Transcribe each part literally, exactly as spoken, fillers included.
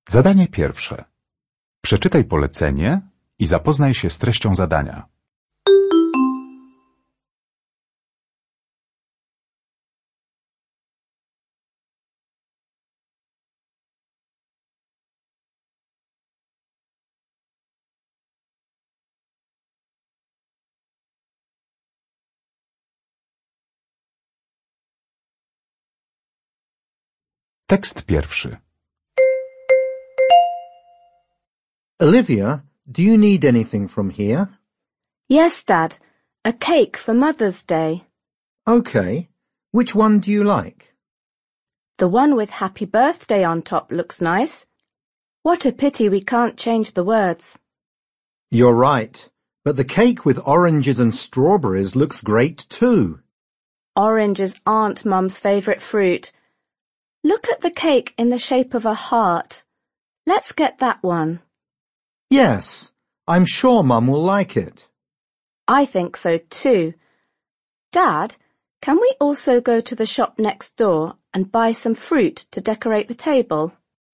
Zadanie pierwsze. Przeczytaj polecenie i zapoznaj się z treścią zadania. Tekst pierwszy. Olivia, do you need anything from here? Yes, Dad. A cake for Mother's Day. Okay. Which one do you like? The one with Happy Birthday on top looks nice. What a pity we can't change the words. You're right, but the cake with oranges and strawberries looks great too. Oranges aren't Mum's favourite fruit. Look at the cake in the shape of a heart. Let's get that one. Yes, I'm sure Mum will like it. I think so too. Dad, can we also go to the shop next door and buy some fruit to decorate the table?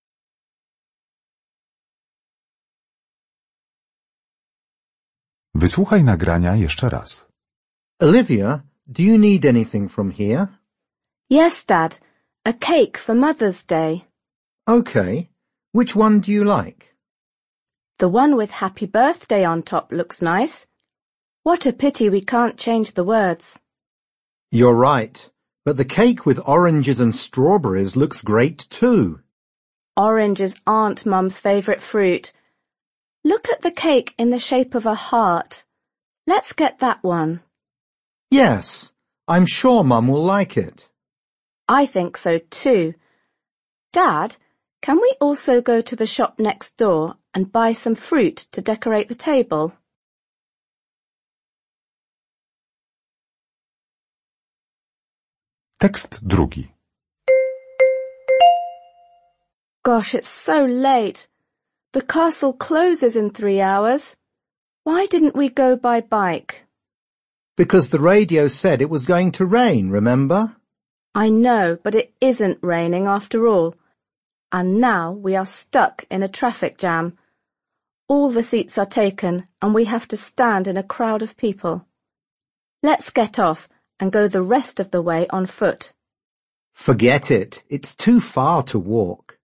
Wysłuchaj nagrania jeszcze raz. Olivia, do you need anything from here? Yes, Dad. A cake for Mother's Day. Okay. Which one do you like? The one with Happy Birthday on top looks nice. What a pity we can't change the words. You're right, but the cake with oranges and strawberries looks great too. Oranges aren't Mum's favourite fruit. Look at the cake in the shape of a heart. Let's get that one. Yes, I'm sure Mum will like it. I think so too. Dad, can we also go to the shop next door and buy some fruit to decorate the table? Tekst drugi. Gosh, it's so late. The castle closes in three hours. Why didn't we go by bike? Because the radio said it was going to rain, remember? I know, but it isn't raining after all. And now we are stuck in a traffic jam. All the seats are taken and we have to stand in a crowd of people. Let's get off and go the rest of the way on foot. Forget it. It's too far to walk.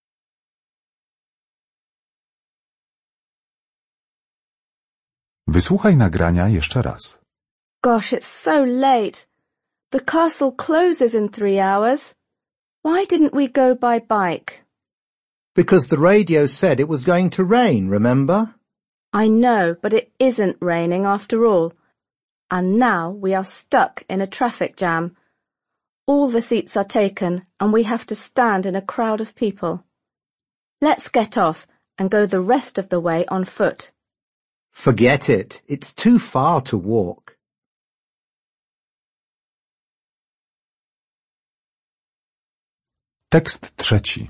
Wysłuchaj nagrania jeszcze raz. Gosh, it's so late. The castle closes in three hours. Why didn't we go by bike? Because the radio said it was going to rain, remember? I know, but it isn't raining after all. And now we are stuck in a traffic jam. All the seats are taken and we have to stand in a crowd of people. Let's get off and go the rest of the way on foot. Forget it. It's too far to walk. Tekst trzeci.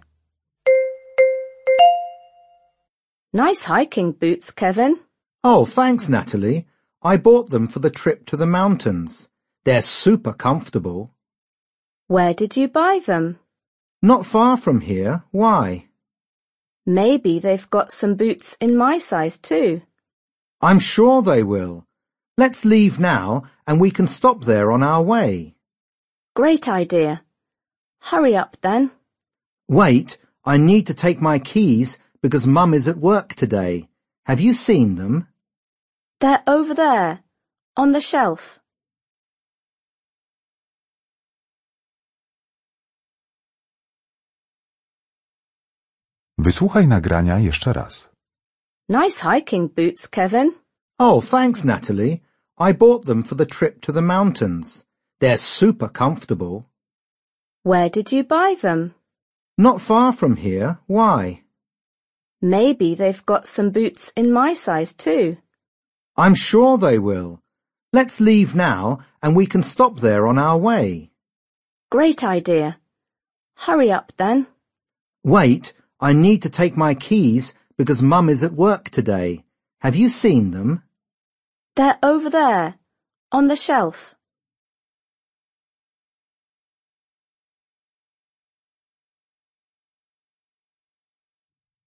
Nice hiking boots, Kevin. Oh, thanks, Natalie. I bought them for the trip to the mountains. They're super comfortable. Where did you buy them? Not far from here. Why? Maybe they've got some boots in my size too. I'm sure they will. Let's leave now and we can stop there on our way. Great idea. Hurry up then. Wait, I need to take my keys because Mum is at work today. Have you seen them? They're over there, on the shelf. Wysłuchaj nagrania jeszcze raz. Nice hiking boots, Kevin. Oh, thanks, Natalie. I bought them for the trip to the mountains. They're super comfortable. Where did you buy them? Not far from here. Why? Maybe they've got some boots in my size too. I'm sure they will. Let's leave now and we can stop there on our way. Great idea. Hurry up then. Wait, I need to take my keys because Mum is at work today. Have you seen them? They're over there, on the shelf.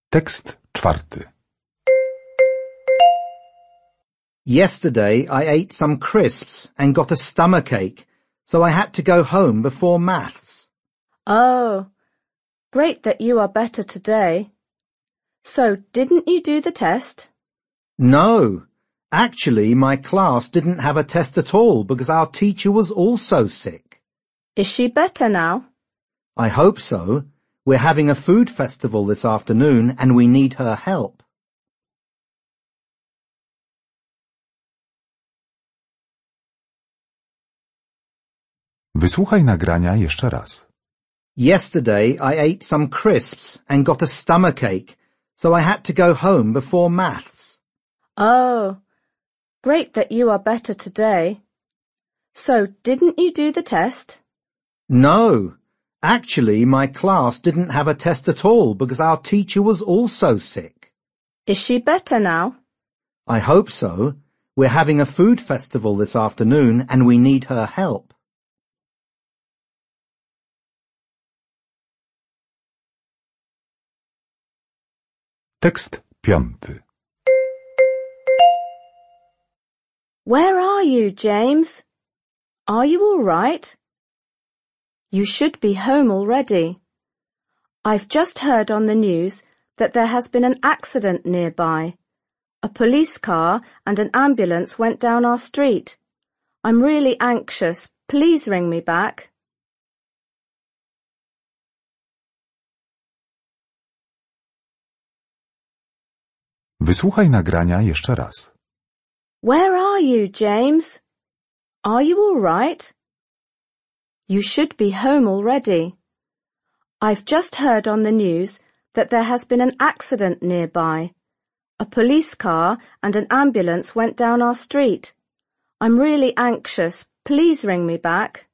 Tekst czwarty. Yesterday I ate some crisps and got a stomachache, so I had to go home before maths. Oh, great that you are better today. So, didn't you do the test? No, actually my class didn't have a test at all because our teacher was also sick. Is she better now? I hope so. We're having a food festival this afternoon and we need her help. Wysłuchaj nagrania jeszcze raz. Yesterday I ate some crisps and got a stomachache, so I had to go home before maths. Oh, great that you are better today. So, didn't you do the test? No, actually my class didn't have a test at all because our teacher was also sick. Is she better now? I hope so. We're having a food festival this afternoon and we need her help. Tekst piąty. Where are you, James? Are you all right? You should be home already. I've just heard on the news that there has been an accident nearby. A police car and an ambulance went down our street. I'm really anxious. Please ring me back. Wysłuchaj nagrania jeszcze raz. Where are you, James? Are you all right? You should be home already. I've just heard on the news that there has been an accident nearby. A police car and an ambulance went down our street. I'm really anxious. Please ring me back.